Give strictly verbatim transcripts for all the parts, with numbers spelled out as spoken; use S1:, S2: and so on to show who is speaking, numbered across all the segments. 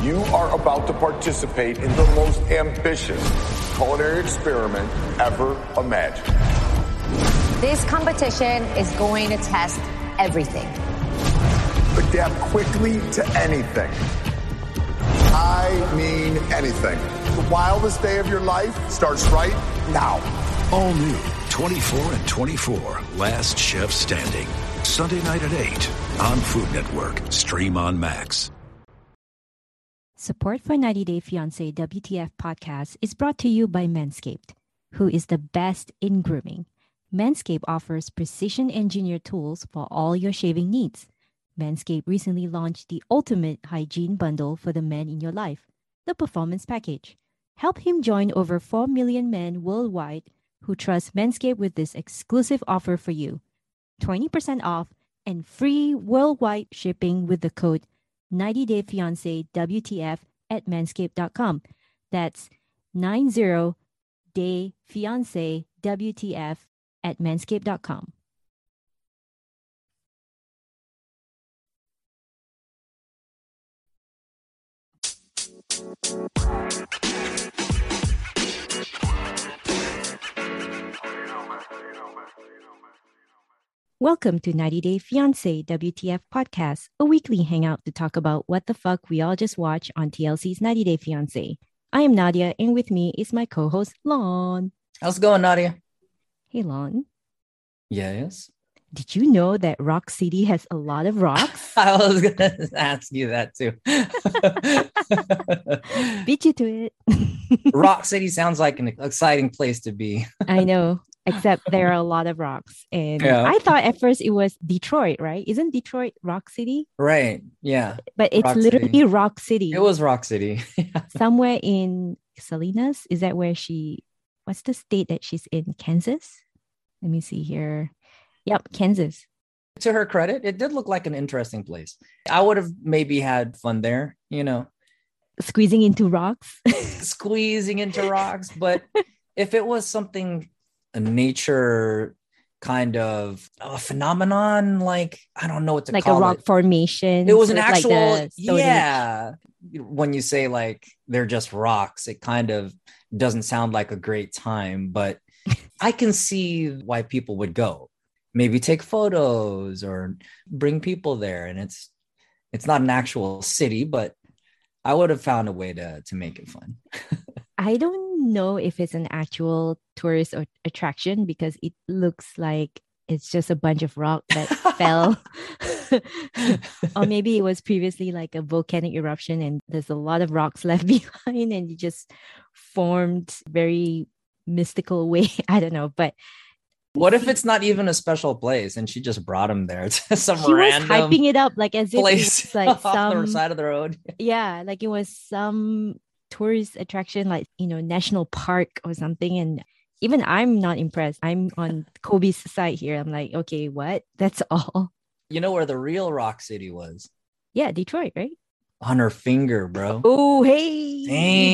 S1: You are about to participate in the most ambitious culinary experiment ever imagined.
S2: This competition is going to test everything.
S1: Adapt quickly to anything. I mean anything. The wildest day of your life starts right now.
S3: All new twenty-four and twenty-four, Last Chef Standing. Sunday night at eight on Food Network. Stream on Max.
S4: Support for ninety Day Fiancé W T F podcast is brought to you by Manscaped, who is the best in grooming. Manscaped offers precision-engineered tools for all your shaving needs. Manscaped recently launched the ultimate hygiene bundle for the men in your life, the Performance Package. Help him join over four million men worldwide who trust Manscaped with this exclusive offer for you. twenty percent off and free worldwide shipping with the code ninety day fiancé W T F at manscaped dot com. That's ninety day fiancé W T F at manscaped dot com. Welcome to ninety Day Fiancé W T F podcast, a weekly hangout to talk about what the fuck we all just watched on T L C's ninety Day Fiancé. I am Nadia, and with me is my co-host, Lon.
S5: How's it going, Nadia?
S4: Hey, Lon.
S5: Yes?
S4: Did you know that Rock City has a lot of rocks?
S5: I was going to ask you that too.
S4: Beat you to it.
S5: Rock City sounds like an exciting place to be.
S4: I know, except there are a lot of rocks. And
S5: Yeah.
S4: I thought at first it was Detroit, right? Isn't Detroit Rock City?
S5: Right. Yeah.
S4: But it's
S5: Rock
S4: literally
S5: City.
S4: Rock City.
S5: It was Rock City.
S4: Somewhere in Salinas. Is that where she, what's the state that she's in? Kansas? Let me see here. Yep, Kansas.
S5: To her credit, it did look like an interesting place. I would have maybe had fun there, you know,
S4: Squeezing into rocks.
S5: squeezing into rocks. But if it was something, a nature kind of a phenomenon, like, I don't know what to
S4: Like
S5: call
S4: a rock
S5: it.
S4: formation.
S5: It was an
S4: so it's
S5: actual,
S4: like the Stone Age.
S5: yeah. When you say like they're just rocks, it kind of doesn't sound like a great time, but I can see why people would go. Maybe take photos or bring people there. And it's it's not an actual city, but I would have found a way to, to make it fun.
S4: I don't know if it's an actual tourist or attraction because it looks like it's just a bunch of rock that fell. Or maybe it was previously like a volcanic eruption and there's a lot of rocks left behind and it just formed very mystical way. I don't know, but
S5: What if it's not even a special place and she just brought him there to some
S4: she was
S5: random
S4: hyping it up like as if
S5: place
S4: it's like
S5: off
S4: some
S5: the side of the road?
S4: yeah, like it was some tourist attraction, like, you know, national park or something. And even I'm not impressed. I'm on Kobe's side here. I'm like, okay, what? That's all.
S5: You know where the real Rock City was?
S4: Yeah, Detroit, right?
S5: On her finger, bro.
S4: Oh, hey.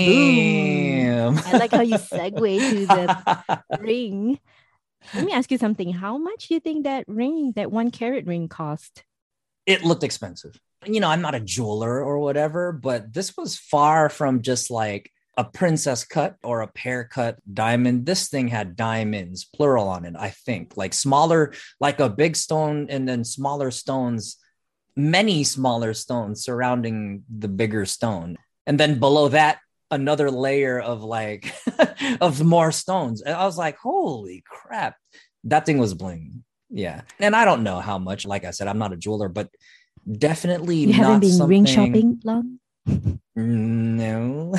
S5: Damn.
S4: Boom. I like how you segue to the ring. Let me ask you something. How much do you think that ring, that one carat ring cost?
S5: It looked expensive. You know, I'm not a jeweler or whatever, but this was far from just like a princess cut or a pear cut diamond. This thing had diamonds, plural on it, I think. Like smaller, like a big stone and then smaller stones, many smaller stones surrounding the bigger stone. And then below that, another layer of like, of more stones. And I was like, holy crap, that thing was bling. Yeah. And I don't know how much, like I said, I'm not a jeweler, but definitely
S4: You
S5: not
S4: haven't been
S5: something...
S4: ring shopping long?
S5: No.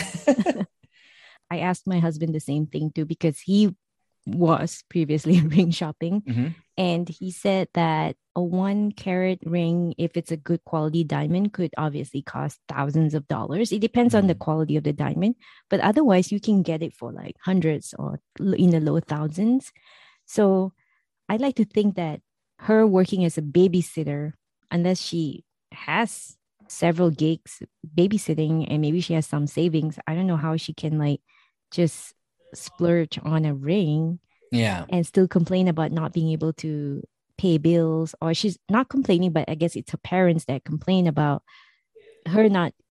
S4: I asked my husband the same thing too, because he was previously ring shopping.
S5: Mhm.
S4: And he said that a one carat ring, if it's a good quality diamond, could obviously cost thousands of dollars. It depends on the
S5: Mhm.
S4: quality of the diamond, but otherwise you can get it for like hundreds or l- in the low thousands. So I like to think that her working as a babysitter, unless she has several gigs babysitting and maybe she has some savings, I don't know how she can like just splurge on a ring
S5: Yeah.
S4: and still complain about not being able to pay bills. Or she's not complaining, but I guess it's her parents that complain about her not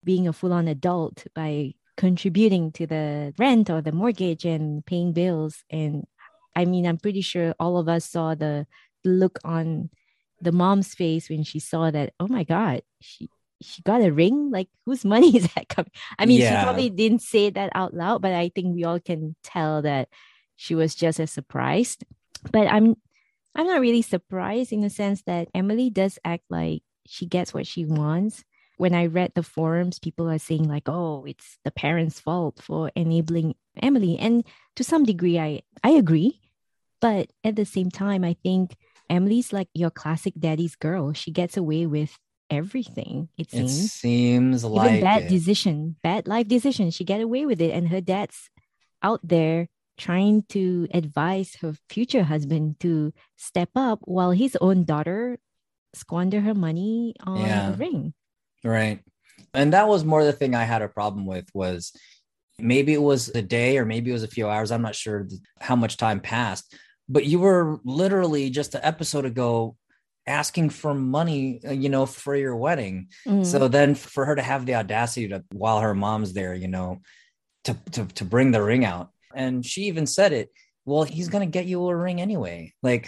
S4: being a full-on adult by contributing to the rent or the mortgage and paying bills. And I mean, I'm pretty sure all of us saw the look on the mom's face when she saw that, oh my God, she she got a ring? Like, whose money is that coming? I mean,
S5: Yeah.
S4: she probably didn't say that out loud, but I think we all can tell that she was just as surprised. But I'm I'm not really surprised in the sense that Emily does act like she gets what she wants. When I read the forums, people are saying like, oh, it's the parents' fault for enabling Emily. And to some degree, I, I agree. But at the same time, I think Emily's like your classic daddy's girl. She gets away with everything, it
S5: It
S4: seems.
S5: seems
S4: Even
S5: like
S4: bad
S5: it.
S4: decision, bad life decision, she get away with it. And her dad's out there trying to advise her future husband to step up while his own daughter squander her money on
S5: Yeah.
S4: a ring.
S5: Right. And that was more the thing I had a problem with was maybe it was a day or maybe it was a few hours. I'm not sure how much time passed, but you were literally just an episode ago asking for money, you know, for your wedding.
S4: Mm.
S5: So then for her to have the audacity to, while her mom's there, you know, to, to, to bring the ring out. And she even said it, well, he's going to get you a ring anyway. Like,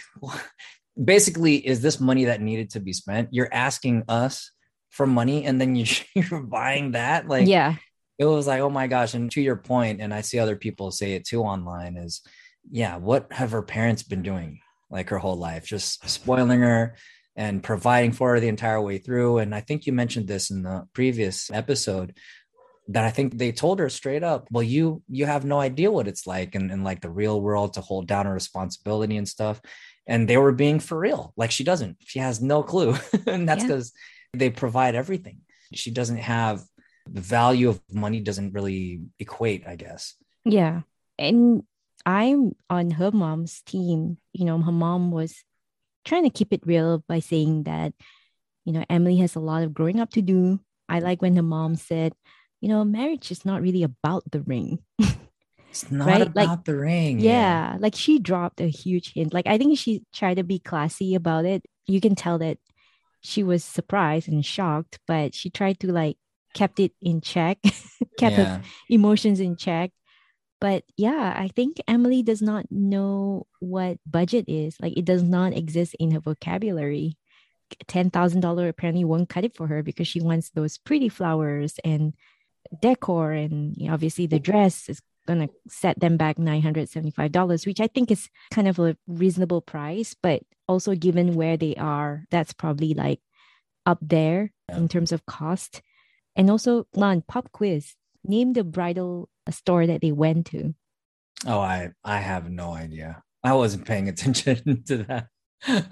S5: basically, is this money that needed to be spent? You're asking us for money and then you, you're buying that. Like,
S4: Yeah.
S5: it was like, oh my gosh. And to your point, and I see other people say it too online, is yeah, what have her parents been doing like her whole life? Just spoiling her and providing for her the entire way through. And I think you mentioned this in the previous episode, that I think they told her straight up, well, you you have no idea what it's like in, in like the real world to hold down a responsibility and stuff. And they were being for real. Like, she doesn't, she has no clue. And that's because yeah. they provide everything. She doesn't have the value of money, doesn't really equate, I guess.
S4: Yeah. And I'm on her mom's team. You know, her mom was trying to keep it real by saying that, you know, Emily has a lot of growing up to do. I like when her mom said, you know, marriage is not really about the ring.
S5: It's not
S4: right?
S5: about
S4: like,
S5: the ring.
S4: Yeah,
S5: yeah.
S4: Like she dropped a huge hint. Like, I think she tried to be classy about it. You can tell that she was surprised and shocked, but she tried to like kept it in check, kept
S5: yeah.
S4: her emotions in check. But yeah, I think Emily does not know what budget is. Like, it does not exist in her vocabulary. ten thousand dollars apparently won't cut it for her because she wants those pretty flowers and decor. And you know, obviously the dress is going to set them back nine hundred seventy-five dollars, which I think is kind of a reasonable price. But also given where they are, that's probably like up there yeah. in terms of cost. And also, Lon, pop quiz. Name the bridal store that they went to.
S5: Oh, I, I have no idea. I wasn't paying attention to that.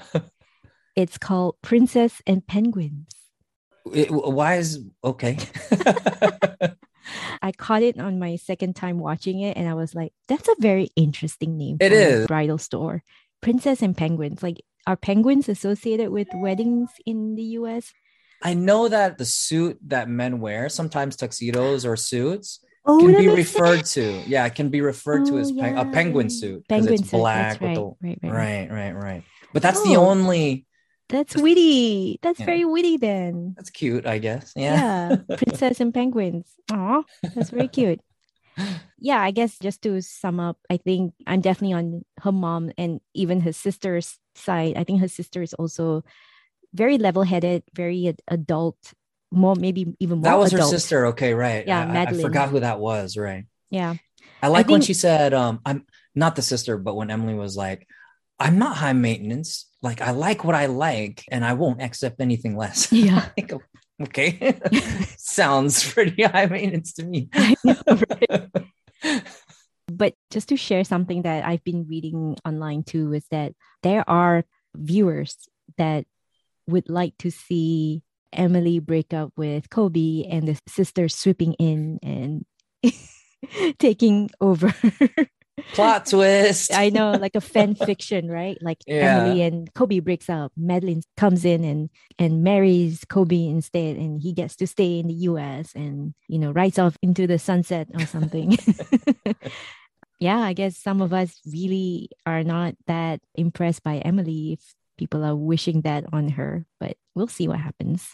S4: It's called Princess and Penguins.
S5: It, why is okay?
S4: I caught it on my second time watching it, and I was like, "That's a very interesting name."
S5: It
S4: for
S5: is
S4: a bridal store, Princess and Penguins. Like, are penguins associated with weddings in the U S?
S5: I know that the suit that men wear, sometimes tuxedos or suits,
S4: oh,
S5: can be referred sense. to. Yeah, it can be referred
S4: oh,
S5: to as
S4: yeah.
S5: pen, a penguin suit because
S4: penguin
S5: it's black.
S4: suit. That's
S5: with
S4: right.
S5: the,
S4: right, right,
S5: right, right, right. But that's
S4: oh,
S5: the only.
S4: That's witty. That's
S5: yeah.
S4: very witty then.
S5: That's cute, I guess. Yeah.
S4: Yeah. Princess and Penguins. Aw, that's very cute. Yeah, I guess just to sum up, I think I'm definitely on her mom and even her sister's side. I think her sister is also very level-headed, very ad- adult, more maybe even more
S5: That was
S4: adult.
S5: her sister. Okay, right.
S4: Yeah,
S5: I,
S4: Madeline.
S5: I forgot who that was. Right.
S4: Yeah.
S5: I like
S4: I think,
S5: when she said, um, I'm not the sister, but when Emily was like, I'm not high maintenance. Like, I like what I like and I won't accept anything less.
S4: Yeah.
S5: like, okay. Sounds pretty high maintenance to me.
S4: I know, right? But just to share something that I've been reading online too, is that there are viewers that would like to see Emily break up with Kobe and the sisters swooping in and taking over.
S5: Plot twist.
S4: I know, like a fan fiction, right? Like
S5: yeah.
S4: Emily and Kobe breaks up. Madeline comes in and and marries Kobe instead, and he gets to stay in the U S and, you know, rides off into the sunset or something. Yeah, I guess some of us really are not that impressed by Emily if people are wishing that on her, but we'll see what happens.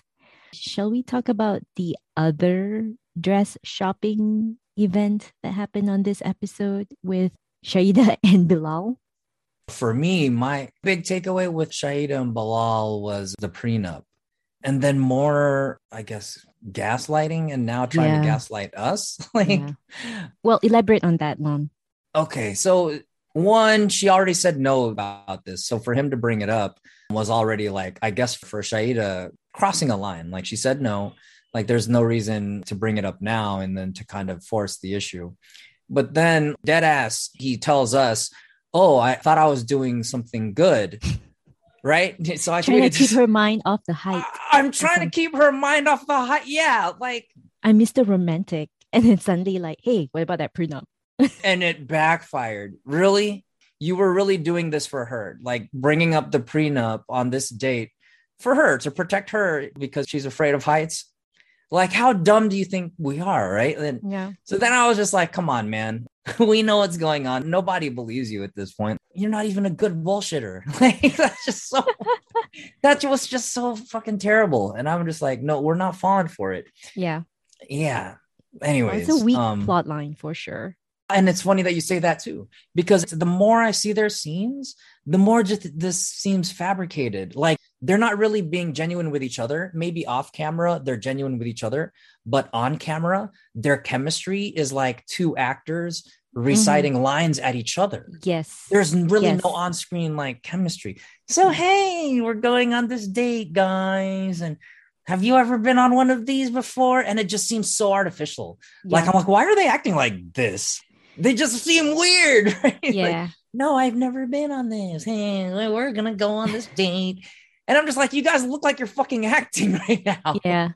S4: Shall we talk about the other dress shopping event that happened on this episode with Shaida and Bilal?
S5: For me, my big takeaway with Shaida and Bilal was the prenup. And then more, I guess, gaslighting and now trying
S4: Yeah.
S5: to gaslight us. like,
S4: Yeah. Well, elaborate on that, Lon.
S5: okay, so one, she already said no about this. So for him to bring it up was already like, I guess for Shaida, crossing a line. Like she said no, like there's no reason to bring it up now and then to kind of force the issue. But then dead ass, he tells us, oh, I thought I was doing something good. Right? So I
S4: Trying to
S5: tweeted
S4: keep
S5: this-
S4: her mind off the height.
S5: I'm trying to
S4: some-
S5: keep her mind off the height. Yeah, like,
S4: I'm Mister Romantic. And then suddenly like, hey, what about that prenup?
S5: and it backfired. Really? You were really doing this for her, like bringing up the prenup on this date for her to protect her because she's afraid of heights. Like, how dumb do you think we are? Right. And
S4: Yeah.
S5: so then I was just like, come on, man. We know what's going on. Nobody believes you at this point. You're not even a good bullshitter. Like, that's just so, that was just so fucking terrible. And I'm just like, no, we're not falling for it.
S4: Yeah.
S5: Yeah.
S4: Well,
S5: Anyways.
S4: it's a weak
S5: um,
S4: plot line for sure.
S5: And it's funny that you say that too, because the more I see their scenes, the more just this seems fabricated. Like they're not really being genuine with each other. Maybe off camera, they're genuine with each other, but on camera, their chemistry is like two actors reciting mm-hmm. lines at each other.
S4: Yes.
S5: There's really
S4: yes.
S5: no on-screen like chemistry. So, hey, we're going on this date, guys. And have you ever been on one of these before? And it just seems so artificial. Yeah. Like, I'm like, why are they acting like this? They just seem weird. Right?
S4: Yeah.
S5: Like, no, I've never been on this. Hey, we're going to go on this date. And I'm just like, you guys look like you're fucking acting right now.
S4: Yeah.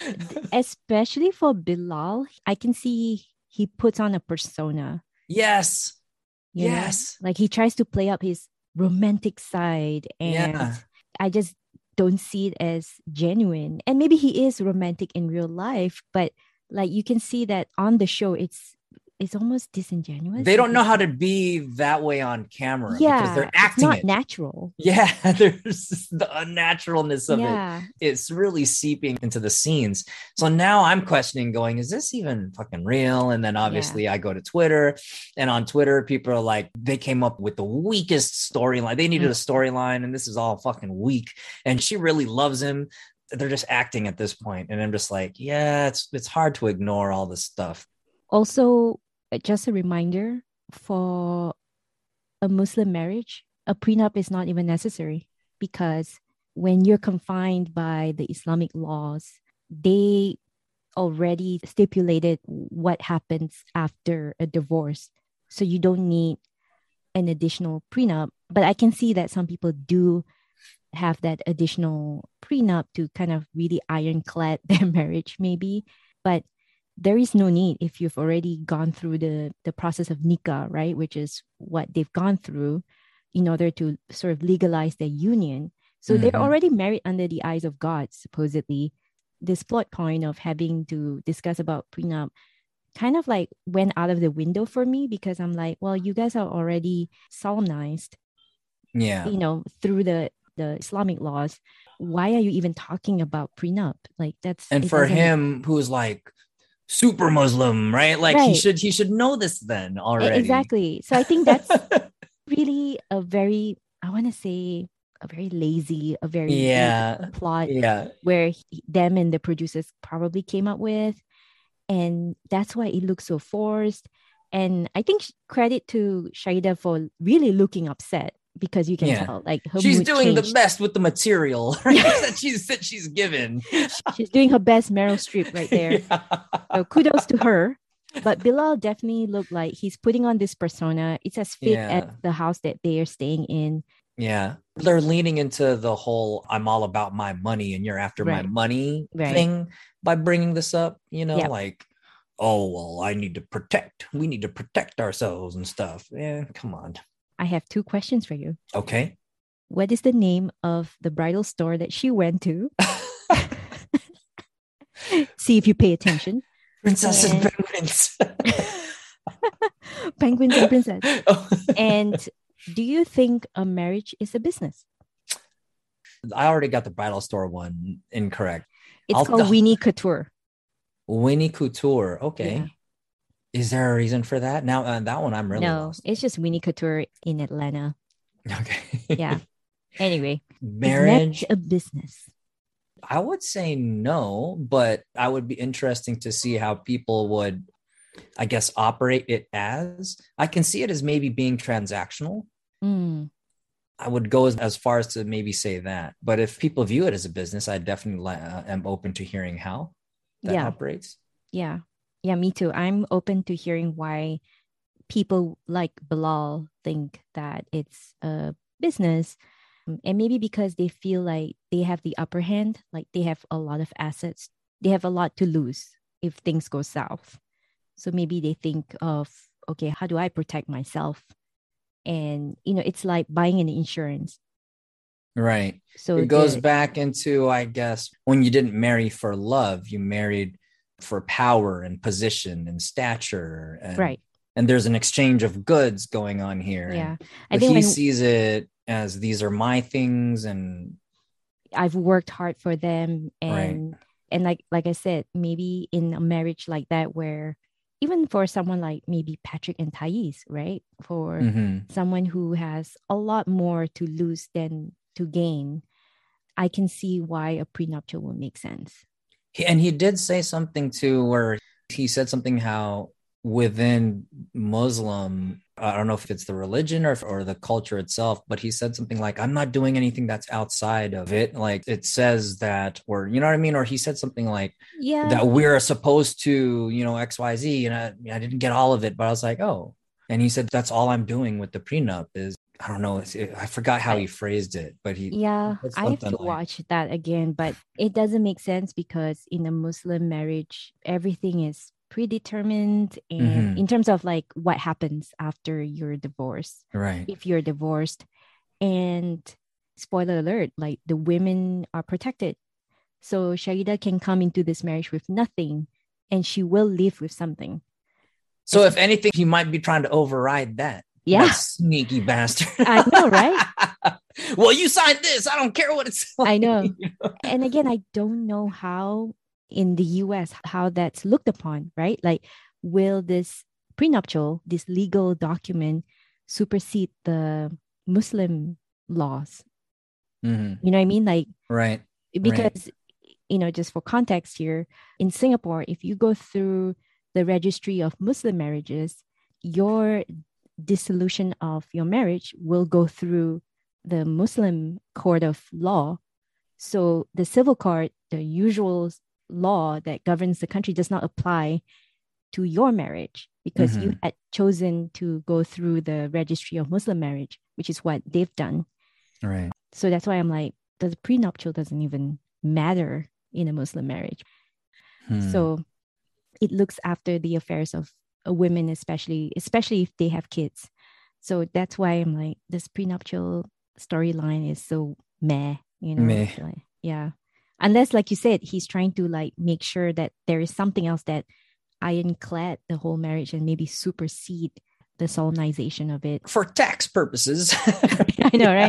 S4: Especially for Bilal, I can see he puts on a persona.
S5: Yes.
S4: You
S5: yes.
S4: know? Like he tries to play up his romantic side. And yeah. I just don't see it as genuine. And maybe he is romantic in real life, but like you can see that on the show, it's it's almost disingenuous.
S5: They don't know how to be that way on camera
S4: yeah,
S5: because they're acting
S4: it's not
S5: it.
S4: natural.
S5: Yeah, there's the unnaturalness of
S4: yeah.
S5: it. It's really seeping into the scenes. So now I'm questioning going, is this even fucking real? And then obviously yeah. I go to Twitter, and on Twitter, people are like, they came up with the weakest storyline. They needed mm. a storyline, and this is all fucking weak. And she really loves him. They're just acting at this point. And I'm just like, yeah, it's it's hard to ignore all this stuff.
S4: Also, just a reminder, for a Muslim marriage, a prenup is not even necessary because when you're confined by the Islamic laws, they already stipulated what happens after a divorce. So you don't need an additional prenup. But I can see that some people do have that additional prenup to kind of really ironclad their marriage, maybe. But there is no need if you've already gone through the, the process of nikah, right? Which is what they've gone through in order to sort of legalize their union. So mm-hmm. they're already married under the eyes of God, supposedly. This plot point of having to discuss about prenup kind of like went out of the window for me because I'm like, well, you guys are already solemnized,
S5: yeah,
S4: you know, through the, the Islamic laws. Why are you even talking about prenup? Like that's
S5: and for him who's like super Muslim, right? Like right. he should he should know this then already.
S4: Exactly. So I think that's really a very, I want to say a very lazy, a very
S5: yeah
S4: plot
S5: yeah.
S4: where he, them and the producers probably came up with. And that's why it looks so forced. And I think credit to Shaida for really looking upset because you can
S5: yeah.
S4: tell like her
S5: she's
S4: mood
S5: doing
S4: changed.
S5: the best with the material right? that she's that she's given.
S4: She's doing her best, Meryl Streep right there.
S5: Yeah.
S4: So kudos to her. But Bilal definitely looked like he's putting on this persona. It's as fit
S5: yeah.
S4: at the house that they are staying in.
S5: Yeah. They're leaning into the whole I'm all about my money and you're after right. my money right. thing by bringing this up, you know, yep. like, oh, well, I need to protect. We need to protect ourselves and stuff. Yeah, come on.
S4: I have two questions for you.
S5: Okay.
S4: What is the name of the bridal store that she went to? See if you pay attention.
S5: Princess and,
S4: and
S5: penguins.
S4: Penguins and princess. Oh. And do you think a marriage is a business?
S5: I already got the bridal store one incorrect.
S4: It's
S5: I'll-
S4: called Winnie Couture.
S5: Winnie Couture. Okay.
S4: Yeah.
S5: Is there a reason for that? Now, uh, that one I'm really
S4: no,
S5: lost.
S4: it's just Winnie Couture in Atlanta.
S5: Okay.
S4: Yeah. Anyway,
S5: Marriage.
S4: is marriage a business?
S5: I would say no, but I would be interesting to see how people would, I guess, operate it as. I can see it as maybe being transactional.
S4: Mm,
S5: I would go as, as far as to maybe say that. But if people view it as a business, I definitely uh, am open to hearing how that
S4: yeah.
S5: operates.
S4: Yeah. Yeah, me too. I'm open to hearing why people like Bilal think that it's a business. And maybe because they feel like they have the upper hand, like they have a lot of assets, they have a lot to lose if things go south. So maybe they think of, okay, how do I protect myself? And, you know, it's like buying an insurance.
S5: Right.
S4: So
S5: it goes
S4: the-
S5: back into, I guess, when you didn't marry for love, you married for power and position and stature. And,
S4: Right.
S5: And there's an exchange of goods going on here.
S4: Yeah.
S5: And,
S4: I
S5: but
S4: think
S5: he
S4: when
S5: sees it as these are my things, and
S4: I've worked hard for them,
S5: Right.
S4: and and like like I said, maybe in a marriage like that, where even for someone like maybe Patrick and Thais, right? For
S5: Mhm.
S4: someone who has a lot more to lose than to gain, I can see why a prenuptial will make sense.
S5: He, and he did say something too, where he said something how within Muslim, I don't know if it's the religion or, or the culture itself, but he said something like, I'm not doing anything that's outside of it. Like it says that, or, you know what I mean? Or he said something like
S4: Yeah.
S5: that we're supposed to, you know, X, Y, Z. And I, I didn't get all of it, but I was like, oh, and he said, that's all I'm doing with the prenup is, I don't know. It's, it, I forgot how he phrased it, but he,
S4: Yeah,
S5: he said
S4: I have to
S5: something like-
S4: watch that again, but it doesn't make sense because in a Muslim marriage, everything is predetermined. And
S5: Mhm.
S4: in terms of like what happens after you're divorced,
S5: Right.
S4: if you're divorced, and spoiler alert, like the women are protected. So Sharida can come into this marriage with nothing and she will leave with something.
S5: So if anything, he might be trying to override that.
S4: Yeah.
S5: That sneaky bastard.
S4: I know, right?
S5: Well, you signed this. I don't care what it's like.
S4: I know.
S5: You know?
S4: And again, I don't know how in the U S, how that's looked upon, right? Like, will this prenuptial, this legal document supersede the Muslim laws?
S5: Mhm.
S4: You know what I mean? Like,
S5: Right.
S4: because, you know, just for context here, in Singapore, if you go through the registry of Muslim marriages, your dissolution of your marriage will go through the Muslim court of law. So the civil court, the usual law that governs the country, does not apply to your marriage because you
S5: Mhm.
S4: had chosen to go through the registry of Muslim marriage, which is what they've done.
S5: Right.
S4: So that's why I'm like, the prenuptial doesn't even matter in a Muslim marriage.
S5: Hmm.
S4: So it looks after the affairs of a women, especially, especially if they have kids. So that's why I'm like, this prenuptial storyline is so meh, you know?
S5: Meh.
S4: It's like, yeah. Unless, like you said, he's trying to like make sure that there is something else that ironclad the whole marriage and maybe supersede the solemnization of it.
S5: For tax purposes.
S4: I know, right?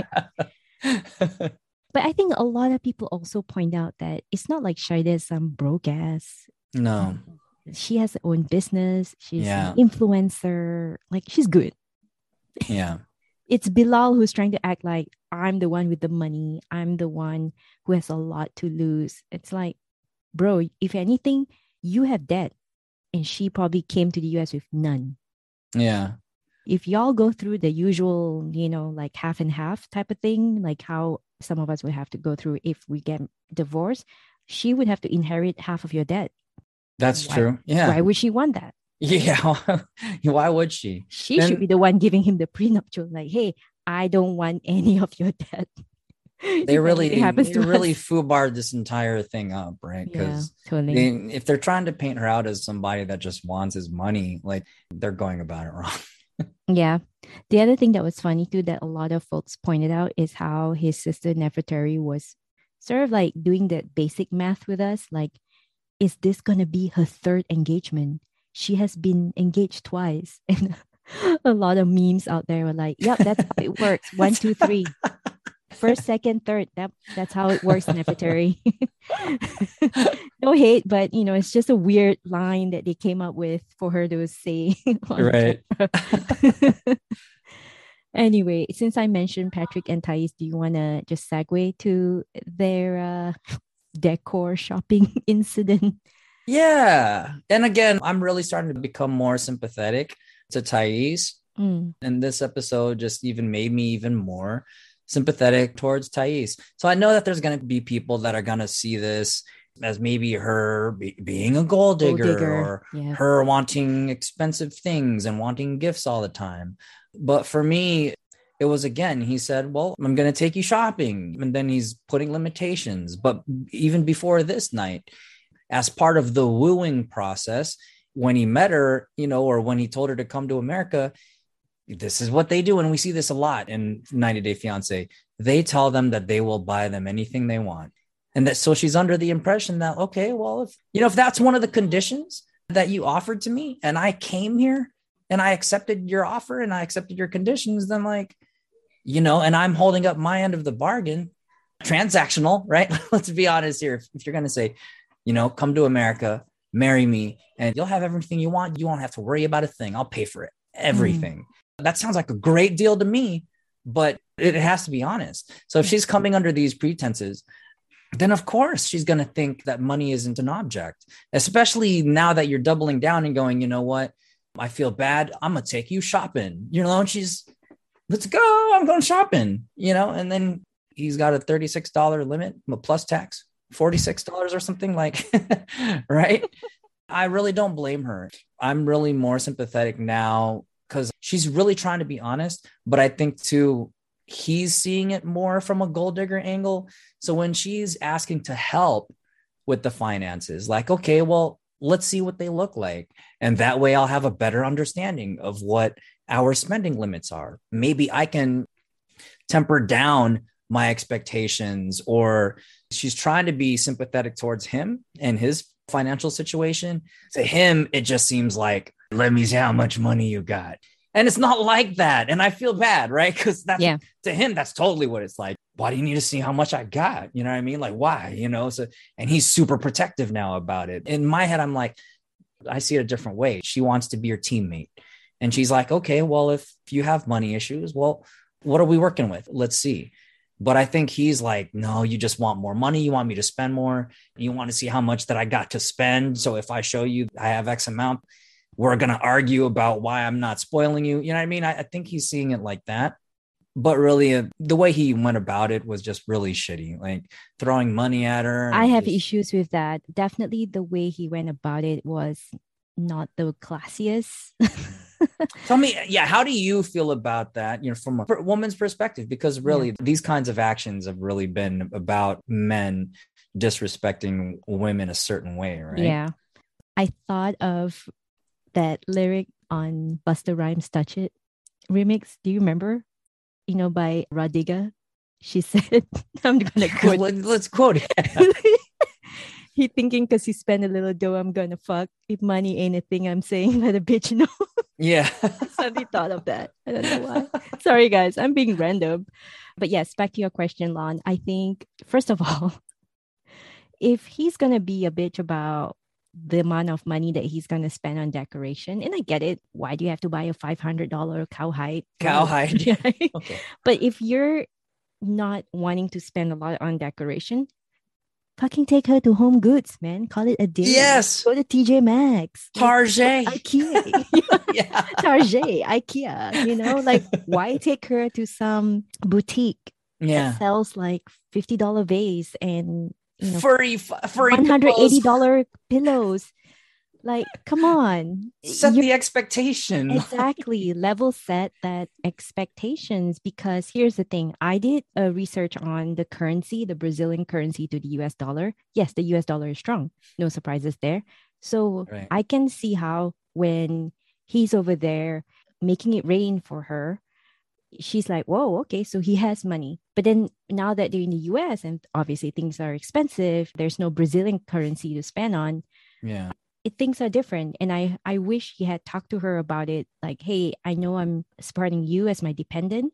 S4: But I think a lot of people also point out that it's not like Sharida is some broke ass.
S5: No.
S4: She has her own business. She's
S5: Yeah.
S4: an influencer. Like, she's good.
S5: Yeah.
S4: It's Bilal who's trying to act like I'm the one with the money. I'm the one who has a lot to lose. It's like, bro, if anything, you have debt. And she probably came to the U S with none.
S5: Yeah.
S4: If y'all go through the usual, you know, like half and half type of thing, like how some of us would have to go through if we get divorced, she would have to inherit half of your debt.
S5: That's
S4: Why-
S5: true. Yeah.
S4: Why would she want that?
S5: Yeah. Why would she?
S4: She
S5: And-
S4: should be the one giving him the prenuptial. Like, hey, I don't want any of your debt.
S5: They
S4: If
S5: really,
S4: anything happens
S5: they
S4: to
S5: really
S4: us.
S5: foobarred this entire thing up, right?
S4: Yeah,
S5: Because
S4: totally.
S5: if they're trying to paint her out as somebody that just wants his money, like they're going about it wrong.
S4: Yeah. The other thing that was funny too that a lot of folks pointed out is how his sister Nefertari was sort of like doing that basic math with us. Like, is this gonna be her third engagement? She has been engaged twice. And a lot of memes out there were like, yep, that's how it works. One, two, three. First, second, third. That that's how it works, Nefertari. No hate, but you know, it's just a weird line that they came up with for her to say.
S5: Right.
S4: Anyway, since I mentioned Patrick and Thais, do you want to just segue to their uh, decor shopping incident?
S5: Yeah. And again, I'm really starting to become more sympathetic to Thais.
S4: Mm.
S5: And this episode just even made me even more sympathetic towards Thais. So I know that there's going to be people that are going to see this as maybe her be- being a gold digger,
S4: Gold digger,
S5: or
S4: yeah.
S5: her wanting expensive things and wanting gifts all the time. But for me, it was, again, he said, well, I'm going to take you shopping. And then he's putting limitations. But even before this night, as part of the wooing process, when he met her, you know, or when he told her to come to America, this is what they do. And we see this a lot in ninety Day Fiancé. They tell them that they will buy them anything they want. And that, so she's under the impression that, okay, well, if, you know, if that's one of the conditions that you offered to me and I came here and I accepted your offer and I accepted your conditions, then, like, you know, and I'm holding up my end of the bargain, transactional, right? Let's be honest here. If, if you're going to say, you know, come to America, marry me, and you'll have everything you want, you won't have to worry about a thing. I'll pay for it. Everything. Mm. That sounds like a great deal to me, but it has to be honest. So if she's coming under these pretenses, then of course she's going to think that money isn't an object, especially now that you're doubling down and going, you know what? I feel bad. I'm going to take you shopping, you know, and she's, let's go. I'm going shopping, you know, and then he's got a thirty-six dollars limit plus tax, forty-six dollars or something, like, right? I really don't blame her. I'm really more sympathetic now because she's really trying to be honest, but I think too, he's seeing it more from a gold digger angle. So when she's asking to help with the finances, like, okay, well, let's see what they look like. And that way I'll have a better understanding of what our spending limits are. Maybe I can temper down my expectations, or she's trying to be sympathetic towards him and his financial situation. To him, it just seems like, let me see how much money you got. And it's not like that. And I feel bad, right? Because that's yeah. to him, that's totally what it's like. Why do you need to see how much I got? You know what I mean? Like, why? You know, so, and he's super protective now about it. In my head, I'm like, I see it a different way. She wants to be your teammate. And she's like, okay, well, if you have money issues, well, what are we working with? Let's see. But I think he's like, no, you just want more money. You want me to spend more. You want to see how much that I got to spend. So if I show you I have X amount, we're going to argue about why I'm not spoiling you. You know what I mean? I, I think he's seeing it like that. But really, uh, the way he went about it was just really shitty, like throwing money at her.
S4: I have
S5: just...
S4: issues with that. Definitely the way he went about it was not the classiest.
S5: Tell me, yeah, how do you feel about that, you know, from a woman's perspective? Because really, yeah. these kinds of actions have really been about men disrespecting women a certain way, right?
S4: Yeah. I thought of that lyric on Busta Rhymes' Touch It remix. Do you remember? You know, by Radiga. She said, I'm going to quote.
S5: Let's quote it.
S4: He thinking because he spent a little dough, I'm going to fuck. If money ain't a thing, I'm saying, let a bitch know.
S5: Yeah.
S4: I suddenly thought of that. I don't know why. Sorry, guys. I'm being random. But yes, back to your question, Lon. I think, first of all, if he's going to be a bitch about the amount of money that he's going to spend on decoration, and I get it. Why do you have to buy a five hundred dollars cowhide?
S5: Cowhide. Okay.
S4: But if you're not wanting to spend a lot on decoration, fucking take her to Home Goods, man. Call it a day.
S5: Yes.
S4: Go to T J Maxx.
S5: Target.
S4: IKEA. Yeah. Target. IKEA. You know, like, why take her to some boutique
S5: yeah.
S4: that sells like fifty dollars vase and, you know,
S5: furry, furry
S4: one hundred eighty dollars pillows? Like, come on.
S5: Set
S4: You're,
S5: the expectation.
S4: Exactly. Level set that expectations. Because here's the thing. I did a research on the currency, the Brazilian currency to the U S dollar. Yes, the U S dollar is strong. No surprises there. So right. I can see how when he's over there making it rain for her, she's like, whoa, okay, so he has money. But then now that they're in the U S and obviously things are expensive, there's no Brazilian currency to spend on.
S5: Yeah.
S4: It, things are different. And I, I wish he had talked to her about it. Like, hey, I know I'm supporting you as my dependent,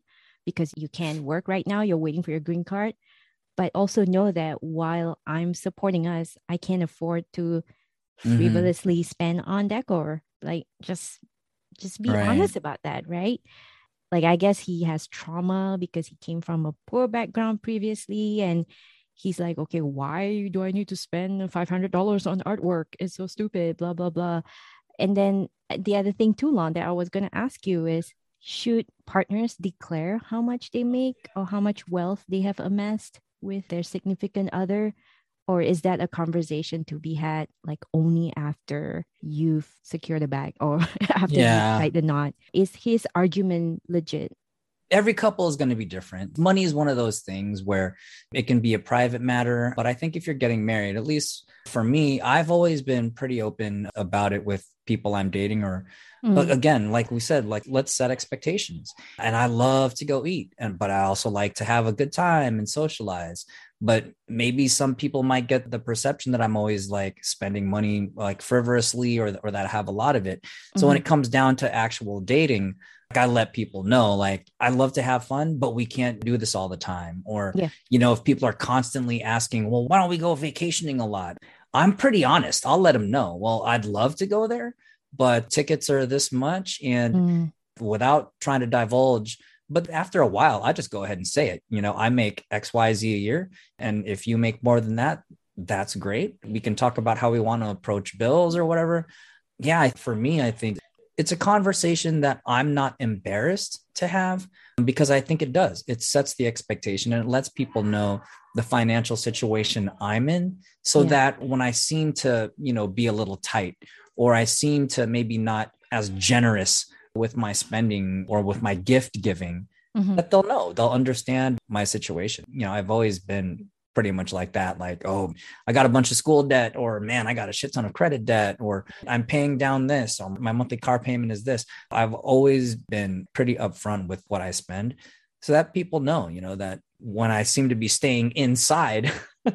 S4: because you can't work right now. You're waiting for your green card. But also know that while I'm supporting us, I can't afford to
S5: Mhm.
S4: frivolously spend on decor. Like, just just be
S5: Right.
S4: honest about that, right? Like, I guess he has trauma because he came from a poor background previously, and he's like, okay, why do I need to spend five hundred dollars on artwork? It's so stupid, blah, blah, blah. And then the other thing too, Lon, that I was going to ask you is, should partners declare how much they make or how much wealth they have amassed with their significant other? Or is that a conversation to be had like only after you've secured the bag or after
S5: Yeah.
S4: you've tied the knot? Is his argument legit?
S5: Every couple is going to be different. Money is one of those things where it can be a private matter. But I think if you're getting married, at least for me, I've always been pretty open about it with people I'm dating. Or
S4: Mm.
S5: but again, like we said, like, let's set expectations. And I love to go eat, and but I also like to have a good time and socialize. But maybe some people might get the perception that I'm always like spending money like frivolously, or, or that I have a lot of it. So when
S4: Mhm.
S5: it comes down to actual dating, like, I let people know, like, I love to have fun, but we can't do this all the time. Or,
S4: Yeah.
S5: you know, if people are constantly asking, well, why don't we go vacationing a lot? I'm pretty honest. I'll let them know, well, I'd love to go there, but tickets are this much. And
S4: Mm.
S5: without trying to divulge, but after a while, I just go ahead and say it. You know, I make X Y Z a year. And if you make more than that, that's great. We can talk about how we want to approach bills or whatever. Yeah, for me, I think it's a conversation that I'm not embarrassed to have, because I think it does. It sets the expectation and it lets people know the financial situation I'm in, so
S4: Yeah.
S5: that when I seem to, you know, be a little tight, or I seem to maybe not as generous with my spending or with my gift giving,
S4: Mhm.
S5: that they'll know, they'll understand my situation. You know, I've always been pretty much like that. Like, oh, I got a bunch of school debt, or man, I got a shit ton of credit debt, or I'm paying down this, or my monthly car payment is this. I've always been pretty upfront with what I spend, so that people know, you know, that when I seem to be staying inside,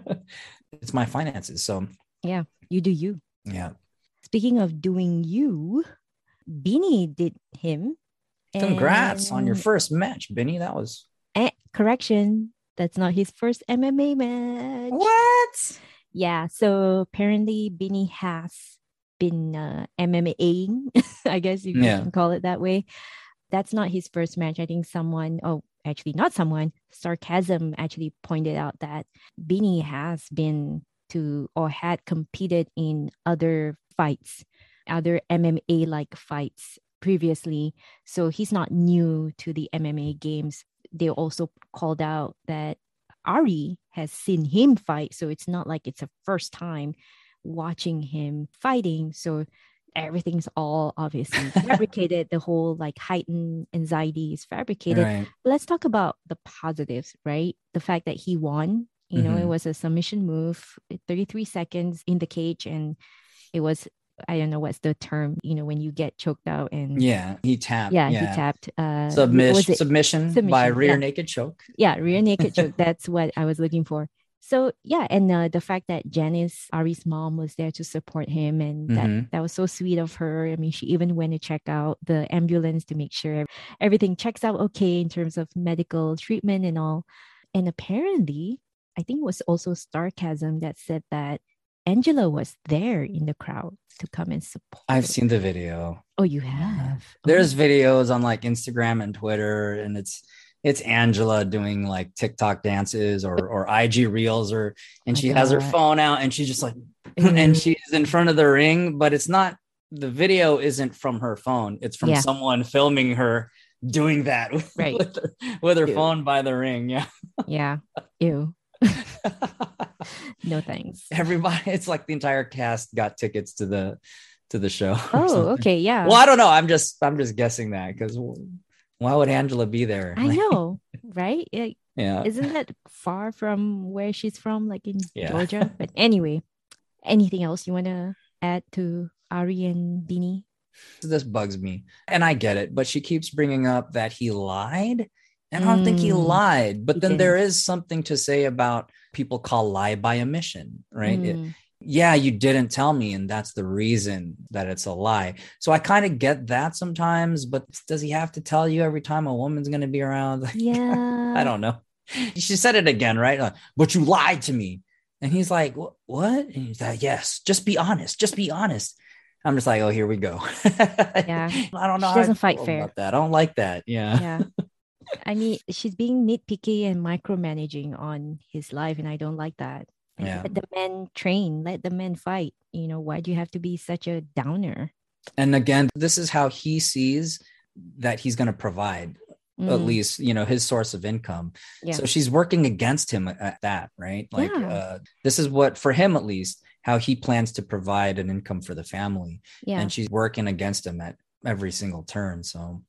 S5: it's my finances. So
S4: Yeah, you do you.
S5: yeah.
S4: Speaking of doing you, Beanie did him.
S5: Congrats on your
S4: and-
S5: first match, Benny. That was
S4: eh, correction. That's not his first M M A match.
S5: what?
S4: Yeah. So apparently, Beanie has been uh, MMAing, I guess if
S5: Yeah.
S4: you can call it that way. That's not his first match. I think someone, oh, actually not someone, Sarcasm actually pointed out that Beanie has been to or had competed in other fights, other M M A-like fights previously. So he's not new to the M M A games. They also called out that Ari has seen him fight. So it's not like it's a first time watching him fighting. So everything's all obviously fabricated. The whole like heightened anxiety is fabricated.
S5: Right.
S4: Let's talk about the positives, right? The fact that he won, you know,
S5: Mhm.
S4: it was a submission move, thirty-three seconds in the cage. And it was, I don't know what's the term, you know, when you get choked out and
S5: Yeah. He tapped.
S4: yeah,
S5: Yeah.
S4: he tapped. Uh,
S5: Submission,
S4: was it-
S5: submission, by
S4: Submission,
S5: rear
S4: yeah.
S5: naked choke.
S4: yeah, rear naked choke. That's what I was looking for. So yeah, and uh, the fact that Janice, Ari's mom, was there to support him, and that
S5: Mhm.
S4: that was so sweet of her. I mean, she even went to check out the ambulance to make sure everything checks out okay in terms of medical treatment and all. And apparently, I think it was also Sarcasm that said that Angela was there in the crowd to come and support.
S5: I've seen the video.
S4: Oh, you have.
S5: There's
S4: Oh.
S5: videos on like Instagram and Twitter, and it's it's Angela doing like TikTok dances or or I G reels, or and
S4: My
S5: she has her
S4: God.
S5: phone out and she's just like and
S4: Mm.
S5: she's in front of the ring, but it's not, the video isn't from her phone. It's from
S4: Yeah.
S5: someone filming her doing that
S4: Right.
S5: with her, with her
S4: Ew.
S5: phone by the ring. Yeah.
S4: Yeah. Ew. No thanks.
S5: Everybody, it's like the entire cast got tickets to the to the show. or
S4: Oh,
S5: something.
S4: okay. Yeah.
S5: Well, I don't know. I'm just I'm just guessing that, because why would Angela be there?
S4: I know, right? Like,
S5: Yeah.
S4: isn't that far from where she's from, like in
S5: Yeah.
S4: Georgia? But anyway, anything else you want to add to Ari and Beanie?
S5: This bugs me, and I get it, but she keeps bringing up that he lied, and I don't think he
S4: Mm,
S5: lied. But
S4: he
S5: then there
S4: didn't.
S5: is something to say about people call lie by omission, right? It-
S4: Mm,
S5: yeah, you didn't tell me, and that's the reason that it's a lie. So I kind of get that sometimes, but does he have to tell you every time a woman's going to be around?
S4: Yeah.
S5: I don't know. She said it again, right? Like, but you lied to me. And he's like, what? And he's like, yes, just be honest. Just be honest. I'm just like, oh, here we go.
S4: Yeah.
S5: I don't know.
S4: She
S5: how
S4: doesn't
S5: I
S4: fight
S5: feel
S4: fair.
S5: about that. I don't like that. Yeah.
S4: Yeah. I mean, she's being nitpicky and micromanaging on his life, and I don't like that. Like,
S5: Yeah.
S4: let the men train, let the men fight. You know, why do you have to be such a downer?
S5: And again, this is how he sees that he's going to provide,
S4: Mm.
S5: at least, you know, his source of income.
S4: Yeah.
S5: So she's working against him at that, right? Like,
S4: Yeah.
S5: uh, this is what, for him at least, how he plans to provide an income for the family.
S4: Yeah.
S5: And she's working against him at every single turn. So,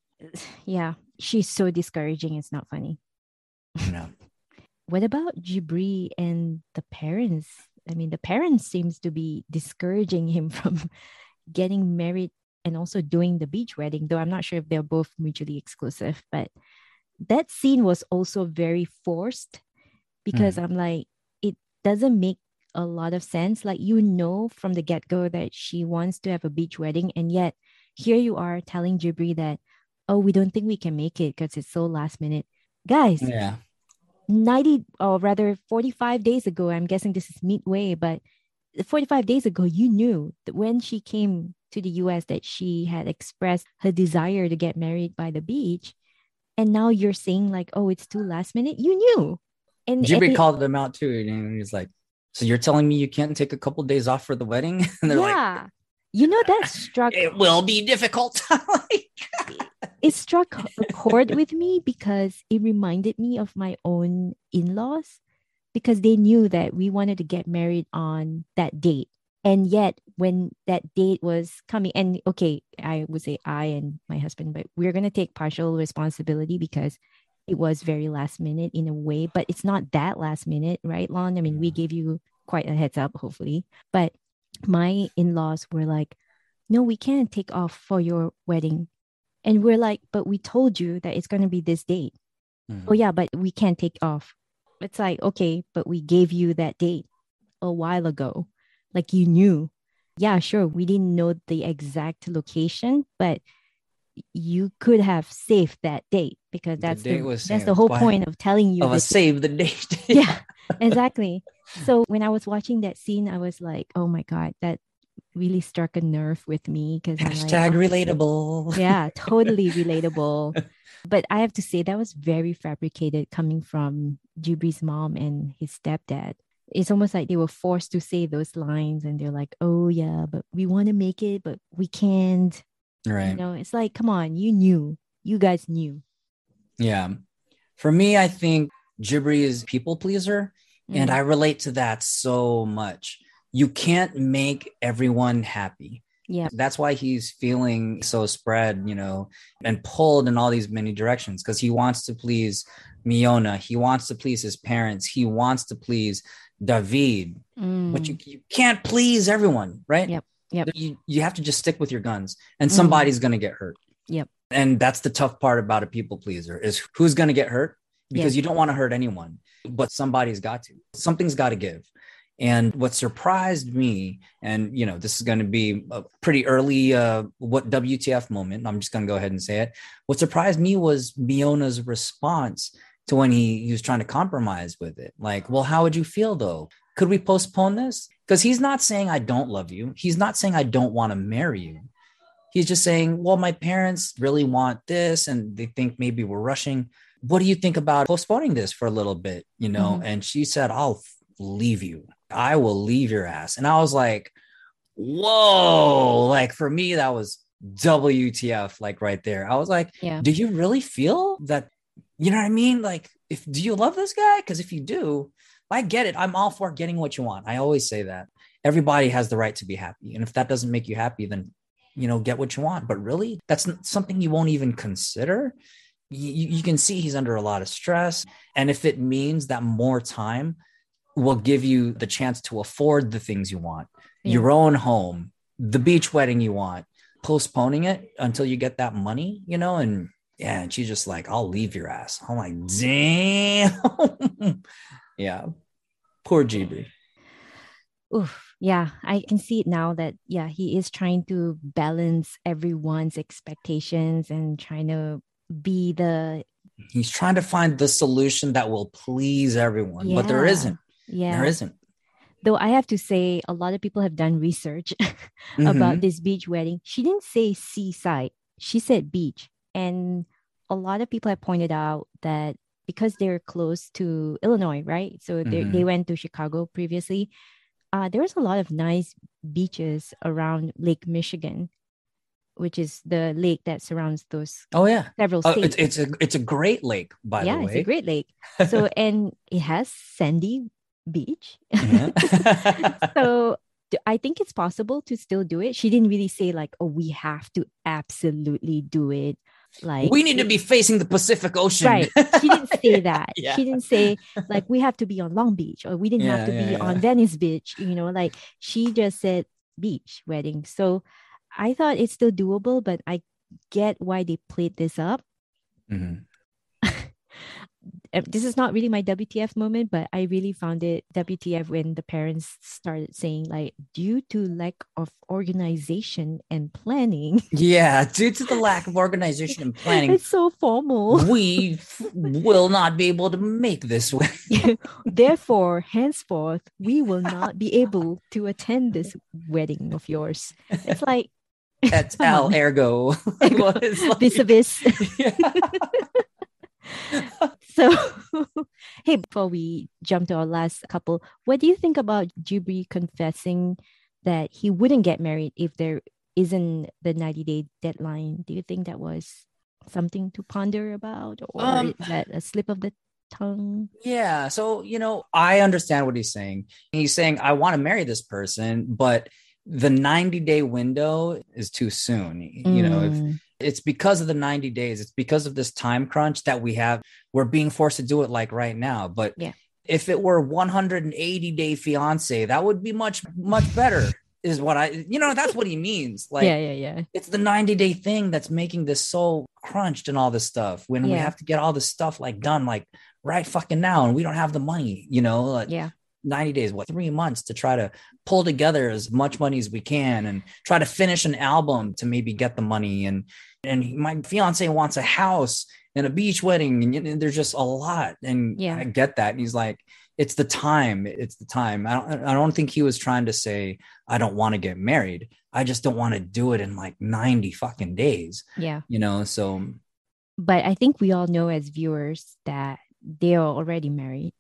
S4: Yeah. She's so discouraging. It's not funny.
S5: you know.
S4: What about Jibri and the parents? I mean, the parents seems to be discouraging him from getting married and also doing the beach wedding, though I'm not sure if they're both mutually exclusive. But that scene was also very forced because
S5: Mm.
S4: I'm like, it doesn't make a lot of sense. Like, you know, from the get-go that she wants to have a beach wedding, and yet here you are telling Jibri that, oh, we don't think we can make it because it's so last minute. Guys,
S5: Yeah.
S4: ninety or rather forty-five days ago, I'm guessing this is midway, but forty-five days ago, you knew that when she came to the U S that she had expressed her desire to get married by the beach. And now you're saying like, oh, it's too last minute. You knew. And,
S5: Jibri
S4: and it-
S5: called them out too. And he's like, so you're telling me you can't take a couple days off for the wedding? And they're
S4: yeah. You know, that struck
S5: like, it will be difficult. Like,
S4: it struck a chord with me because it reminded me of my own in-laws, because they knew that we wanted to get married on that date. And yet when that date was coming, and okay, I would say I and my husband, but we're going to take partial responsibility because it was very last minute in a way, but it's not that last minute, right, Lon? I mean, we gave you quite a heads up, hopefully. But my in-laws were like, no, we can't take off for your wedding. And we're like, but we told you that it's going to be this date.
S5: Mhm.
S4: Oh, yeah, but we can't take off. It's like, okay, but we gave you that date a while ago. Like, you knew. Yeah, sure. We didn't know the exact location, but you could have saved that date because that's
S5: date
S4: the,
S5: was
S4: that's the
S5: saved.
S4: whole
S5: Why-
S4: point of telling you
S5: of a
S4: that.
S5: save the date.
S4: Yeah, exactly. So when I was watching that scene, I was like, oh my God, that really struck a nerve with me because I'm like,
S5: Hashtag
S4: oh,
S5: relatable.
S4: yeah, totally relatable. But I have to say that was very fabricated coming from Jibri's mom and his stepdad. It's almost like they were forced to say those lines and they're like, oh yeah, but we want to make it, but we can't.
S5: Right.
S4: You know, it's like, come on, you knew. You guys knew.
S5: Yeah. For me, I think Jibri is people pleaser. And
S4: Mm.
S5: I relate to that so much. You can't make everyone happy.
S4: Yeah.
S5: That's why he's feeling so spread, you know, and pulled in all these many directions because he wants to please Miona. He wants to please his parents. He wants to please David.
S4: Mm.
S5: But you, you can't please everyone, right?
S4: Yep. Yep.
S5: You, you have to just stick with your guns and
S4: Mm.
S5: somebody's going to get hurt.
S4: Yep.
S5: And that's the tough part about a people pleaser is who's going to get hurt because
S4: Yeah.
S5: you don't want to hurt anyone, but somebody's got to. Something's got to give. And what surprised me, and you know, this is going to be a pretty early uh, what W T F moment. I'm just going to go ahead and say it. What surprised me was Miona's response to when he, he was trying to compromise with it. Like, well, how would you feel though? Could we postpone this? Because he's not saying I don't love you. He's not saying I don't want to marry you. He's just saying, well, my parents really want this and they think maybe we're rushing. What do you think about postponing this for a little bit? You know?
S4: Mhm.
S5: And she said, I'll leave you. I will leave your ass. And I was like, whoa, like for me, that was W T F, like right there. I was like,
S4: Yeah.
S5: do you really feel that? You know what I mean? Like, if do you love this guy? Because if you do, I get it. I'm all for getting what you want. I always say that. Everybody has the right to be happy. And if that doesn't make you happy, then, you know, get what you want. But really, that's n- something you won't even consider. You, you can see he's under a lot of stress. And if it means that more time will give you the chance to afford the things you want,
S4: Yeah.
S5: your own home, the beach wedding you want, postponing it until you get that money, you know, and yeah, and she's just like, I'll leave your ass. I'm like, damn. Yeah. Poor Jibri.
S4: Oof. Yeah, I can see it now that, yeah, he is trying to balance everyone's expectations and trying to be the,
S5: He's trying to find the solution that will please everyone, but there
S4: yeah,
S5: isn't. There
S4: yeah.
S5: isn't.
S4: Though I have to say, a lot of people have done research about
S5: Mhm.
S4: this beach wedding. She didn't say seaside, she said beach. And a lot of people have pointed out that because they're close to Illinois, right? So they they
S5: Mhm.
S4: went to Chicago previously. Uh, there's a lot of nice beaches around Lake Michigan, which is the lake that surrounds those
S5: Oh yeah.
S4: several
S5: Oh, it's
S4: states.
S5: it's a it's a great lake, by the
S4: Yeah, it's a
S5: way.
S4: great lake. So, and it has sandy beach.
S5: Yeah.
S4: So d- I think it's possible to still do it. She didn't really say like, oh, we have to absolutely do it. Like,
S5: We need to
S4: it-
S5: be facing the Pacific Ocean.
S4: right. She didn't say that.
S5: Yeah.
S4: She didn't say like we have to be on Long Beach or we didn't have
S5: Yeah,
S4: to
S5: yeah,
S4: be on
S5: yeah.
S4: Venice Beach. You know, like she just said beach wedding. So I thought it's still doable, but I get why they played this up.
S5: Mhm.
S4: Uh, This is not really my W T F moment, but I really found it W T F when the parents started saying, like, due to lack of organization and planning.
S5: Yeah, due to the lack of organization and planning,
S4: It's so formal.
S5: we f- will not be able to make this way.
S4: Therefore, henceforth, we will not be able to attend this wedding of yours. It's like,
S5: That's
S4: come
S5: Al
S4: on.
S5: ergo. What is like-
S4: Vis a vis.
S5: Yeah.
S4: So, hey, before we jump to our last couple, what do you think about Jibri confessing that he wouldn't get married if there isn't the ninety day deadline? Do you think that was something to ponder about, or
S5: Um,
S4: is that a slip of the tongue?
S5: Yeah. So, you know, I understand what he's saying. He's saying, I want to marry this person, but the ninety day window is too soon. You know, if
S4: Mm,
S5: it's because of the ninety days, it's because of this time crunch that we have. We're being forced to do it like right now. But
S4: Yeah.
S5: if it were one hundred eighty day fiance, that would be much, much better, is what I, you know, that's what he means. Like,
S4: yeah, yeah, yeah.
S5: it's the ninety day thing that's making this so crunched and all this stuff when we
S4: Yeah.
S5: have to get all this stuff like done like right fucking now, and we don't have the money, you know, like
S4: Yeah.
S5: ninety days, what, three months to try to pull together as much money as we can and try to finish an album to maybe get the money. And and my fiance wants a house and a beach wedding, and, and there's just a lot. And
S4: Yeah.
S5: I get that. And he's like, it's the time. It's the time. I don't I don't think he was trying to say, I don't want to get married. I just don't want to do it in like ninety fucking days,
S4: Yeah.
S5: you know? So
S4: But I think we all know as viewers that they are already married.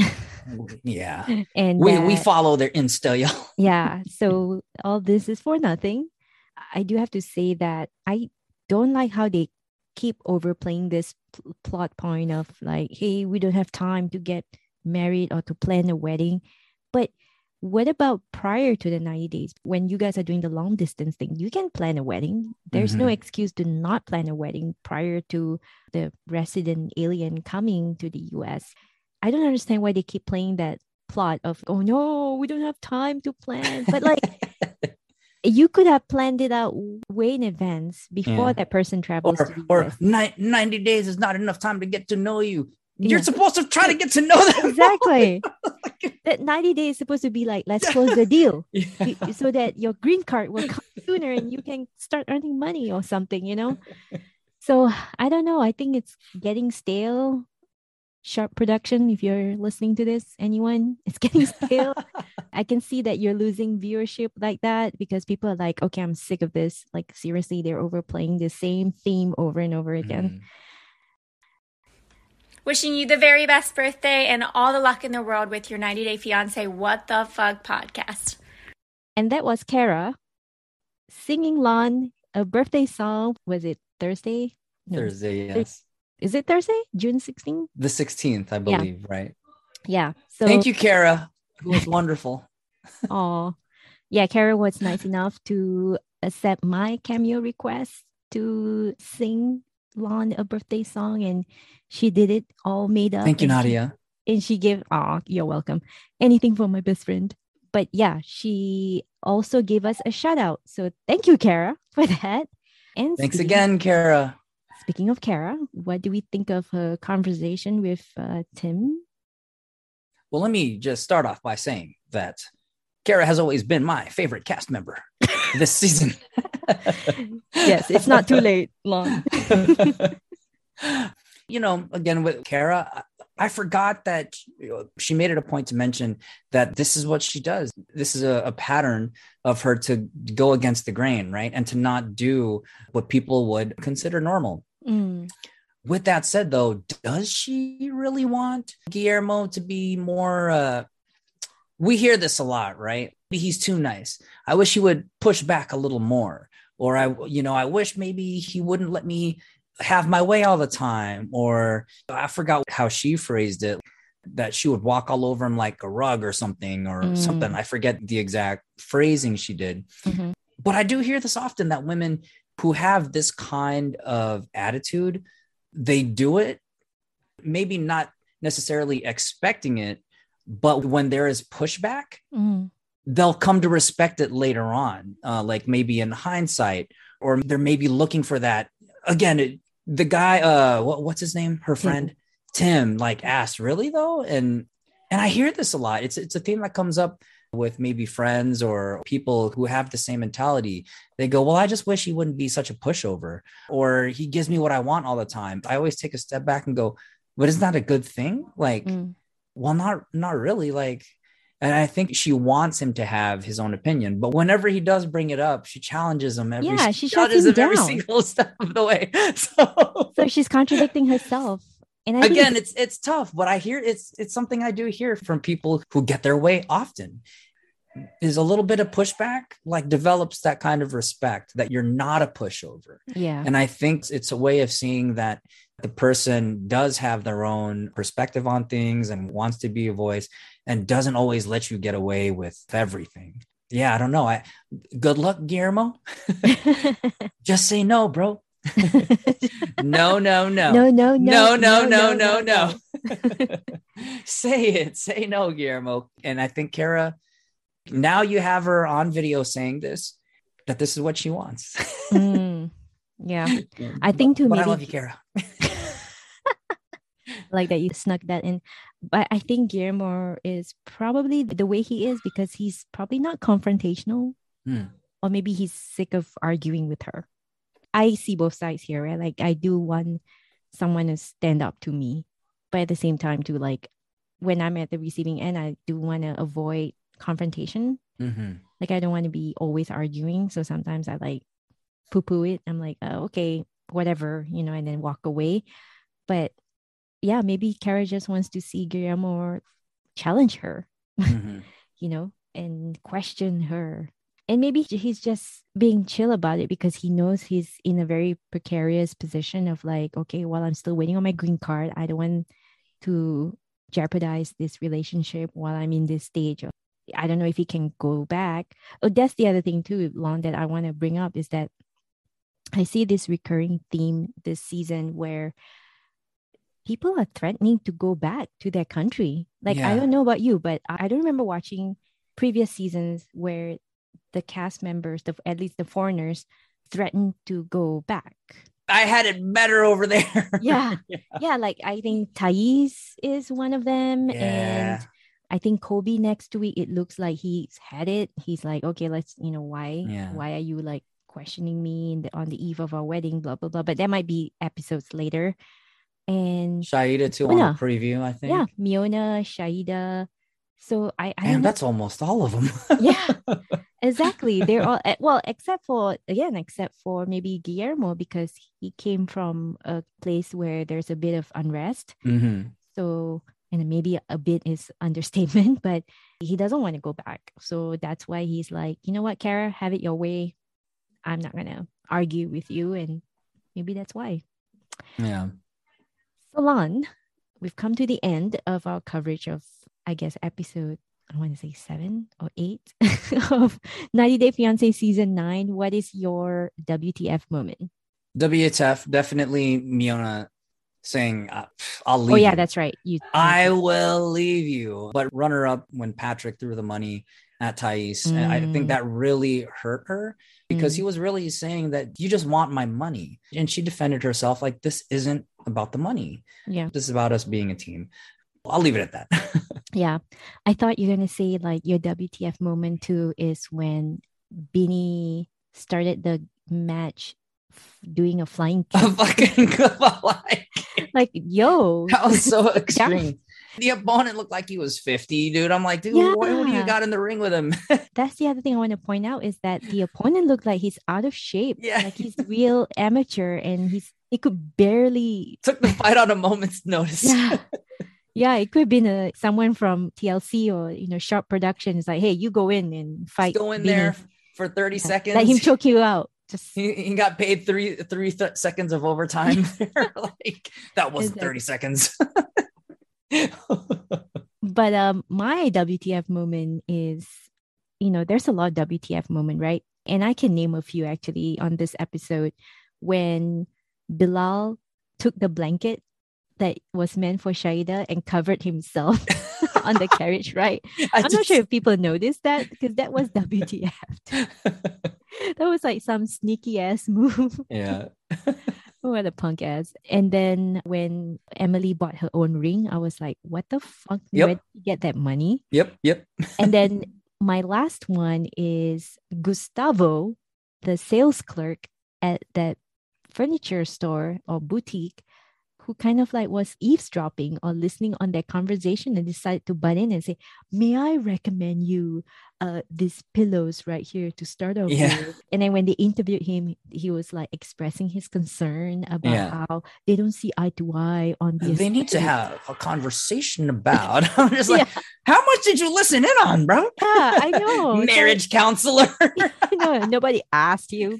S5: yeah,
S4: And
S5: we, we
S4: that-
S5: follow their Insta, y'all.
S4: yeah, so all this is for nothing. I do have to say that I don't like how they keep overplaying this pl- plot point of like, hey, we don't have time to get married or to plan a wedding. But what about prior to the ninety days when you guys are doing the long distance thing? You can plan a wedding. There's no
S5: Mhm.
S4: excuse to not plan a wedding prior to the resident alien coming to the U S. I don't understand why they keep playing that plot of, oh no, we don't have time to plan. But like, you could have planned it out way in advance before
S5: Yeah.
S4: that person travels to
S5: or
S4: the
S5: or
S4: U S.
S5: ni- ninety days is not enough time to get to know you. You're
S4: Yeah.
S5: supposed to try to get to know them.
S4: Exactly. That ninety days is supposed to be like, let's close the deal
S5: Yeah.
S4: y- so that your green card will come sooner and you can start earning money or something, you know? So I don't know. I think it's getting stale. Sharp production, if you're listening to this, anyone, it's getting stale. I can see that you're losing viewership like that because people are like, okay, I'm sick of this. Like, seriously, they're overplaying the same theme over and over again.
S5: Mhm.
S6: Wishing you the very best birthday and all the luck in the world with your ninety day fiance What the Fuck podcast.
S4: And that was Kara singing Lon a birthday song. Was it Thursday? No.
S5: Thursday, yes.
S4: Is it Thursday? June sixteenth?
S5: The sixteenth, I
S4: Yeah.
S5: believe, right?
S4: Yeah. So
S5: Thank you, Kara. It was wonderful.
S4: Oh, yeah. Kara was nice enough to accept my cameo request to sing Lon a birthday song, and she did it all made up.
S5: Thank you,
S4: and she-
S5: Nadia.
S4: and she gave, oh, you're welcome. Anything for my best friend. But yeah, she also gave us a shout out. So thank you, Kara, for that. And
S5: Thanks
S4: speaking-
S5: again, Kara.
S4: Speaking of Kara, what do we think of her conversation with uh, Tim?
S5: Well, let me just start off by saying that Kara has always been my favorite cast member this season.
S4: Yes, it's not too late, Lon.
S5: You know, again, with Kara, I forgot that she made it a point to mention that this is what she does. This is a, a pattern of her to go against the grain, right? And to not do what people would consider normal.
S4: Mm.
S5: With that said, though, does she really want Guillermo to be more... Uh, we hear this a lot, right? He's too nice. I wish he would push back a little more. Or, I, you know, I wish maybe he wouldn't let me have my way all the time. Or I forgot how she phrased it, that she would walk all over him like a rug or something or
S4: Mm.
S5: something. I forget the exact phrasing she did.
S4: Mm-hmm.
S5: But I do hear this often, that women who have this kind of attitude, they do it, maybe not necessarily expecting it, but when there is pushback,
S4: Mm.
S5: they'll come to respect it later on, uh, like maybe in hindsight, or they're maybe looking for that. Again, it, the guy, uh, what, what's his name? Her friend, Tim, like asked, really though? And and I hear this a lot. It's it's a theme that comes up with maybe friends or people who have the same mentality. They go, well, I just wish he wouldn't be such a pushover, or he gives me what I want all the time. I always take a step back and go, but isn't that a good thing? Like,
S4: Mm.
S5: well, not not really. Like, and I think she wants him to have his own opinion, but whenever he does bring it up, she challenges him every,
S4: Yeah, she shuts
S5: challenges
S4: him
S5: him every
S4: down.
S5: single step of the way. So,
S4: So she's contradicting herself. And I think
S5: again, it's it's tough, but I hear it's it's something I do hear from people who get their way often. Is a little bit of pushback, like develops that kind of respect that you're not a pushover.
S4: yeah.
S5: And I think it's a way of seeing that the person does have their own perspective on things and wants to be a voice and doesn't always let you get away with everything. Yeah, I don't know. I good luck, Guillermo. Just say no, bro. no, no, no.
S4: No, no,
S5: No,
S4: no,
S5: no, no, no, no. Say it. Say no, Guillermo. And I think Kara, now you have her on video saying this, that this is what she wants.
S4: Mm, yeah. I think too,
S5: But I
S4: maybe-
S5: love you, Kara.
S4: Like that you snuck that in. But I think Guillermo is probably the way he is because he's probably not confrontational,
S5: Hmm.
S4: or maybe he's sick of arguing with her. I see both sides here, right? Like I do want someone to stand up to me, but at the same time, too, like when I'm at the receiving end, I do want to avoid confrontation.
S5: Mm-hmm.
S4: Like I don't want to be always arguing. So sometimes I like poo-poo it. I'm like, oh, okay, whatever, you know, and then walk away. But yeah, maybe Kara just wants to see Guillermo challenge her,
S5: Mm-hmm.
S4: you know, and question her. And maybe he's just being chill about it because he knows he's in a very precarious position of like, okay, while I'm still waiting on my green card, I don't want to jeopardize this relationship while I'm in this stage of, I don't know if he can go back. Oh, that's the other thing too, Lon, that I want to bring up is that I see this recurring theme this season where people are threatening to go back to their country. Like, I
S5: Yeah.
S4: don't know about you, but I don't remember watching previous seasons where the cast members, the, at least the foreigners, threatened to go back.
S5: I had it better over there.
S4: Yeah. Yeah, like I think Thais is one of them.
S5: Yeah.
S4: And I think Kobe next week, it looks like he's had it. He's like, okay, let's, you know, why?
S5: Yeah.
S4: Why are you like questioning me in the, on the eve of our wedding, blah, blah, blah. But that might be episodes later. And
S5: Shaida too on
S4: Miona.
S5: the preview, I think.
S4: yeah, Miona, Shaida. So I, I
S5: Damn,
S4: don't know.
S5: that's almost all of them.
S4: Yeah, exactly. They're all, eh, well, except for, again, except for maybe Guillermo, because he came from a place where there's a bit of unrest.
S5: Mm-hmm.
S4: So, and maybe a bit is understatement, but he doesn't want to go back. So that's why he's like, you know what, Kara, have it your way. I'm not going to argue with you. And maybe that's why.
S5: Yeah.
S4: So, Lon, we've come to the end of our coverage of, I guess, episode, I want to say seven or eight of ninety Day Fiancé season nine. What is your W T F moment?
S5: W T F, definitely Miona saying, uh, I'll leave
S4: Oh, yeah,
S5: you.
S4: that's right. You,
S5: I will leave you. But runner up when Patrick threw the money at Thais. And I think
S4: Mm.
S5: that really hurt her because
S4: Mm.
S5: he was really saying that you just want my money. And she defended herself like, this isn't about the money.
S4: yeah.
S5: This is about us being a team. I'll leave it at that.
S4: Yeah. I thought you're going to say like your W T F moment too is when Beanie started the match f- doing a flying kick.
S5: A fucking like,
S4: like, yo.
S5: that was so extreme. The opponent looked like he was fifty, dude. I'm like, dude,
S4: Yeah.
S5: what, what do you got in the ring with him?
S4: That's the other thing I want to point out is that the opponent looked like he's out of shape.
S5: Yeah.
S4: Like he's real amateur and he's he could barely
S5: Took the fight on a moment's notice.
S4: Yeah. Yeah, it could have been a someone from T L C or you know Sharp Productions. Like, hey, you go in and fight.
S5: Just go in
S4: Beanie.
S5: there for thirty
S4: Yeah.
S5: seconds.
S4: Let him choke you out. Just
S5: He, he got paid three three th- seconds of overtime. Like that wasn't
S4: Exactly.
S5: thirty seconds.
S4: But um, my W T F moment is, you know, there's a lot of W T F moment, right? And I can name a few actually on this episode when Bilal took the blanket that was meant for Shaida and covered himself on the carriage, right?
S5: I
S4: I'm not sure if people noticed that because that was W T F. That was like some sneaky ass move.
S5: Yeah.
S4: What a punk ass. And then when Emily bought her own ring, I was like, what the fuck?
S5: Yep.
S4: Where did you get that money?
S5: Yep. Yep.
S4: And then my last one is Gustavo, the sales clerk at that furniture store or boutique, who kind of like was eavesdropping or listening on their conversation and decided to butt in and say, may I recommend you uh, these pillows right here to start off
S5: Yeah.
S4: with? And then when they interviewed him, he was like expressing his concern about
S5: Yeah.
S4: how they don't see eye to eye on the
S5: They need to
S4: aesthetic.
S5: have a conversation about. I'm just like,
S4: Yeah.
S5: how much did you listen in on, bro?
S4: Yeah, I know. So-
S5: Marriage counselor.
S4: no, nobody asked you.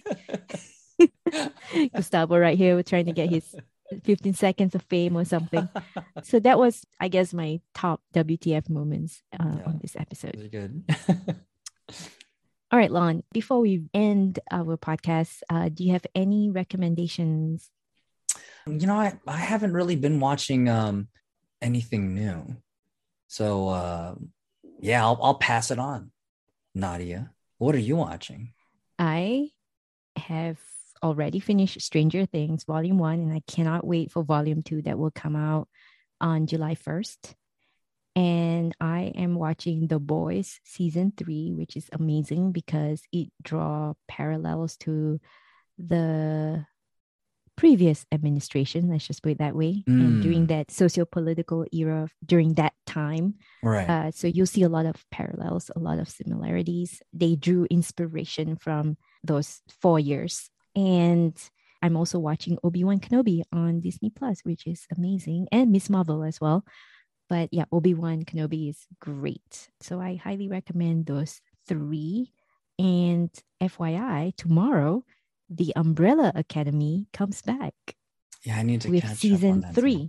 S4: Gustavo right here was trying to get his fifteen seconds of fame or something. So that was, I guess, my top W T F moments uh,
S5: Yeah.
S4: on this episode.
S5: Really good.
S4: All right, Lon, before we end our podcast, uh, do you have any recommendations?
S5: You know, I, I haven't really been watching um anything new. So uh yeah, I'll I'll pass it on. Nadia, what are you watching?
S4: I have already finished Stranger Things Volume one, and I cannot wait for Volume two that will come out on July first. And I am watching The Boys Season three, which is amazing because it draws parallels to the previous administration, let's just put it that way, and during
S5: Mm.
S4: that socio-political era during that time.
S5: Right.
S4: Uh, so you'll see a lot of parallels, a lot of similarities. They drew inspiration from those four years. And I'm also watching Obi-Wan Kenobi on Disney Plus, which is amazing, and Miss Marvel as well. But yeah, Obi-Wan Kenobi is great. So I highly recommend those three. And F Y I, tomorrow, The Umbrella Academy comes back
S5: Yeah, I need to
S4: with
S5: catch up on
S4: season
S5: that
S4: three.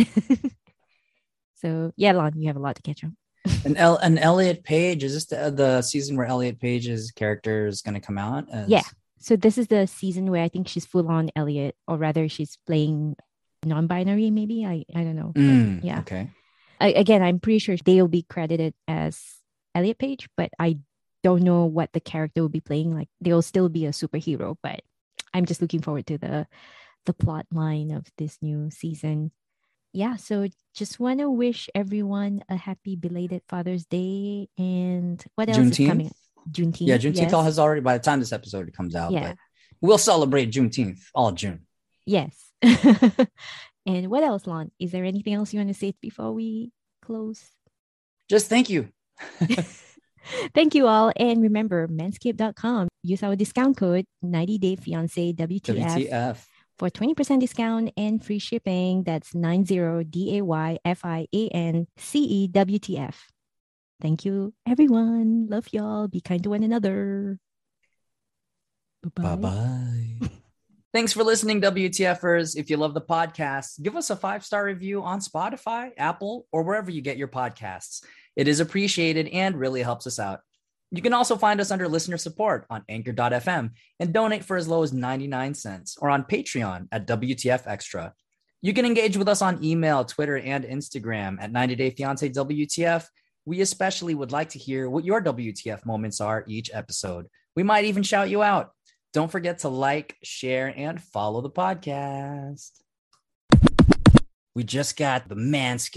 S4: So yeah, Lon, you have a lot to catch up.
S5: And El- and Elliot Page, is this the, the season where Elliot Page's character is going to come out? As...
S4: Yeah. So this is the season where I think she's full on Elliot, or rather she's playing non-binary, maybe. I, I don't know. But
S5: Mm,
S4: yeah.
S5: Okay.
S4: I, again, I'm pretty sure they'll be credited as Elliot Page, but I don't know what the character will be playing. Like they'll still be a superhero, but I'm just looking forward to the the plot line of this new season. Yeah, so just want to wish everyone a happy belated Father's Day. And what else is
S5: Juneteenth?
S4: coming? Juneteenth.
S5: Yeah, Juneteenth
S4: yes.
S5: has already, by the time this episode comes out,
S4: Yeah.
S5: but we'll celebrate Juneteenth all June.
S4: Yes. And what else, Lon? Is there anything else you want to say before we close?
S5: Just thank you.
S4: Thank you all. And remember, manscaped dot com. Use our discount code ninety day fiance W T F,
S5: W T F.
S4: for twenty percent discount and free shipping. That's ninety D A Y F I A N C E W T F. Thank you, everyone. Love y'all. Be kind to one another. Bye-bye.
S5: Bye-bye. Thanks for listening, WTFers. If you love the podcast, give us a five-star review on Spotify, Apple, or wherever you get your podcasts. It is appreciated and really helps us out. You can also find us under listener support on anchor dot f m and donate for as low as ninety-nine cents, or on Patreon at W T F Extra. You can engage with us on email, Twitter, and Instagram at ninety day fiance W T F. We especially would like to hear what your W T F moments are each episode. We might even shout you out. Don't forget to like, share, and follow the podcast. We just got the Manscaped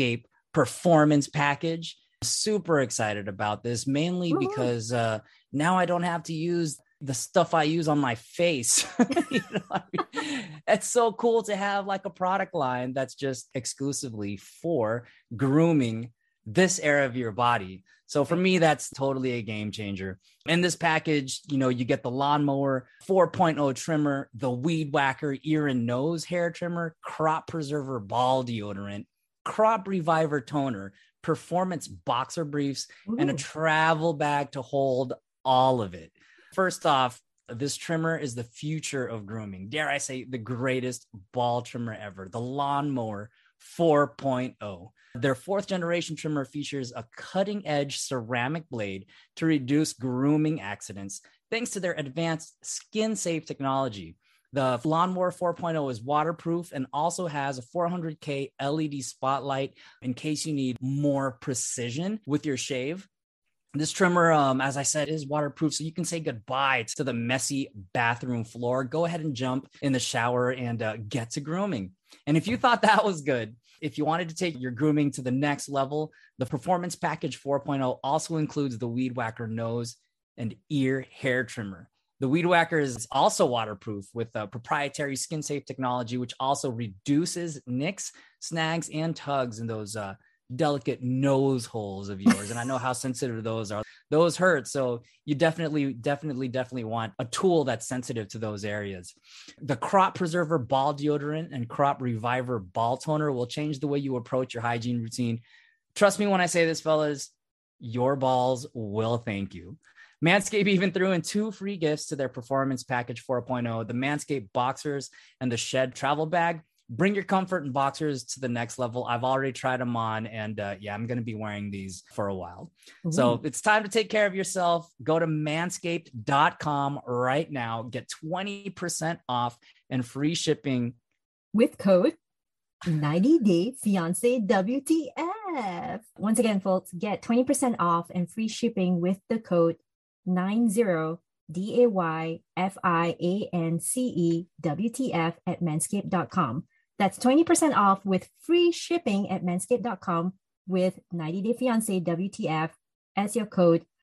S5: performance package. Super excited about this, mainly mm-hmm. because uh, now I don't have to use the stuff I use on my face. You know what I mean? It's so cool to have like a product line that's just exclusively for grooming this area of your body. So for me, that's totally a game changer. In this package, you know, you get the Lawnmower four point oh trimmer, the Weed Whacker ear and nose hair trimmer, Crop Preserver ball deodorant, Crop Reviver toner, performance boxer briefs, Ooh. and a travel bag to hold all of it. First off, this trimmer is the future of grooming. Dare I say, the greatest ball trimmer ever, the Lawnmower four point oh. Their fourth generation trimmer features a cutting edge ceramic blade to reduce grooming accidents thanks to their advanced skin safe technology. The Lawnmower four point oh is waterproof and also has a four hundred K L E D spotlight in case you need more precision with your shave. This trimmer, um, as I said, is waterproof, so you can say goodbye to the messy bathroom floor. Go ahead and jump in the shower and uh, get to grooming. And if you thought that was good, if you wanted to take your grooming to the next level, the Performance Package four point oh also includes the Weed Whacker nose and ear hair trimmer. The Weed Whacker is also waterproof with a proprietary skin-safe technology, which also reduces nicks, snags, and tugs in those uh, delicate nose holes of yours. And I know how sensitive those are. Those hurt. So you definitely, definitely, definitely want a tool that's sensitive to those areas. The Crop Preserver ball deodorant and Crop Reviver ball toner will change the way you approach your hygiene routine. Trust me when I say this, fellas, your balls will thank you. Manscaped even threw in two free gifts to their Performance Package four point oh, the Manscaped Boxers and the Shed Travel Bag. Bring your comfort and boxers to the next level. I've already tried them on, and uh, yeah, I'm going to be wearing these for a while. Ooh. So it's time to take care of yourself. Go to manscaped dot com right now. Get twenty percent off and free shipping
S4: with code ninety day fiance W T F. Once again, folks, get twenty percent off and free shipping with the code ninety D A Y F I A N C E W T F at manscaped dot com. That's twenty percent off with free shipping at manscaped dot com with ninety day fiance W T F as your code